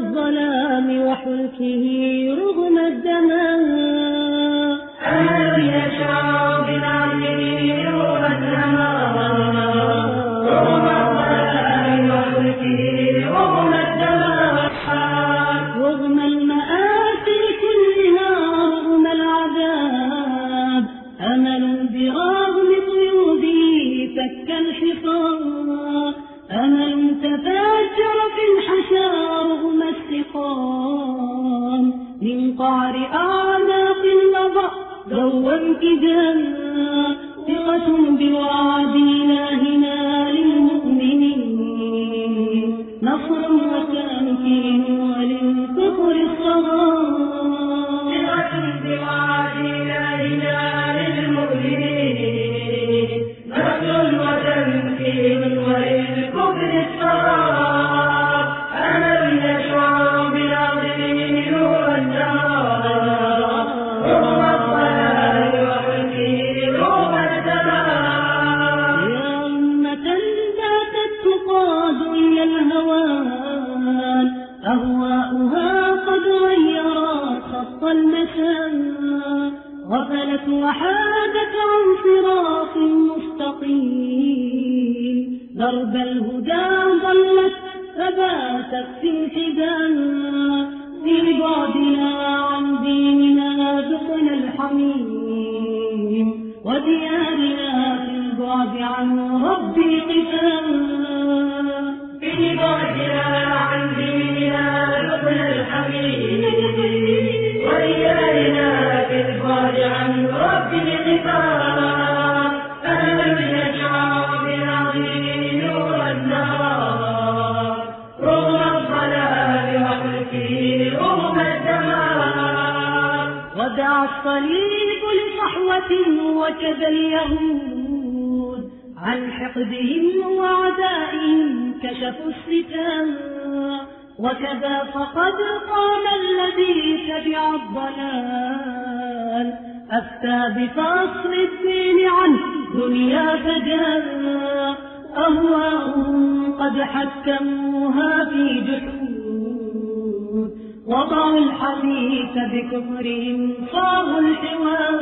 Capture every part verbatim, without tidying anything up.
الظلام وحلكه رغم الدماء. أمل يشع بالعدل نور السماء رغم الظلام وحلكه رغم الدماء. رغم المآسي كلها رغم العذاب أمل برغم قيوده فك الحصار. أمل تفجر في الحشا رغم السقام من قعر أعناق الوضع ذو امتداد. ثقة بوعد إلهنا للمؤمنين نصر وتمكين وللكفر الصغار. ثقة بوعد إلهنا للمؤمنين نصر وتمكين وللكفر الصغار. أمل يشع بالعدل نور النار رغم الضلال وحلكه رغم الدمار. يا أمة باتت تقاد إلى الهوان أهواؤها قد غيرت خط المسار. غفلت وحادت عن صراط مستقيم درب الهدى ضلت فباتت في انحدار. في بعدنا عن ديننا ذقنا الحميم وديارنا في البعد عن ربي قتال. في بعدنا عن ديننا ذقنا الحميم وديارنا في البعد عن ربي قتال. أمل يشع بالعدل نور النار رغم الضلال وحلكه رغم الدمار. ودع الصليب لصحوة وكذا اليهود عن حقدهم وعدائهم كشفوا الستار. وكذا فقد قام الذي تبع الضلال أفتى بفصل الدين عن دنيا فجار. أهواؤهم قد حكموها في جحود وضعوا الحديث بكفرهم صاغوا الحوار.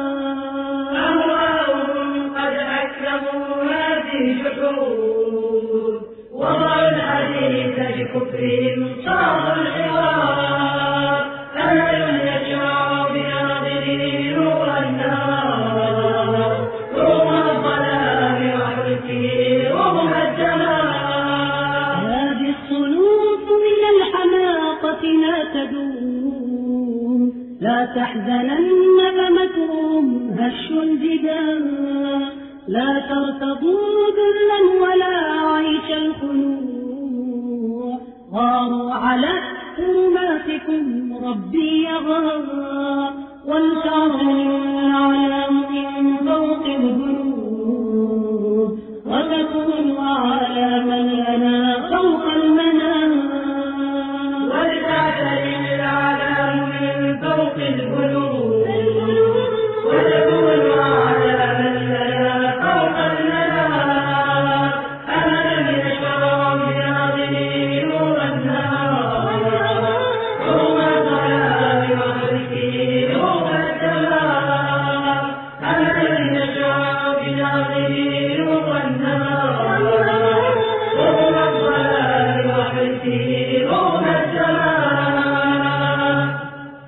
أهواؤهم قد حكموها في جحود وضعوا الحديث بكفرهم صاغوا الحوار. أمل يشع بالعدل نور النار رغم الظلام وحلكه رغم الدمار. هذه الصنوف من الحماقة لا تدوم لا تحزنن فمتهم هش الجبال. لا ترتضوا ذلا ولا عيش الخنوع غاروا على حرماتكم ربي يغار. ولتعظم الأعلام من فوق الذنوب وتكون أعلاما لنا فوق المنام. ولتعتلم الأعلام من فوق الذنوب وتكون أعلاما لنا فوق المنام. أمل يشع بالعدل نور النار رغم الضلال وحلكه رغم الدمار. أمل يشع بالعدل نور النار رغم الضلال وحلكه